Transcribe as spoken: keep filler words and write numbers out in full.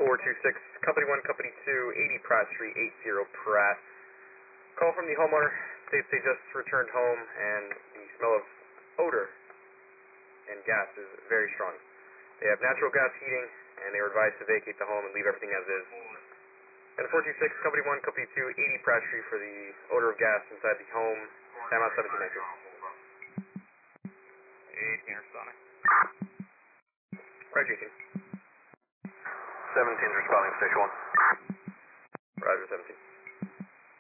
four two six, Company one, Company two, eighty Pratt Street, eighty Pratt. Call from the homeowner, states they just returned home and the smell of odor and gas is very strong. They have natural gas heating and they were advised to vacate the home and leave everything as is. And four two six, Company one, Company two, eighty Pratt Street for the odor of gas inside the home, timeout seventeen nineteen. eighteen responding. Roger, eighteen. seventeen's responding, station one. Roger, seventeen.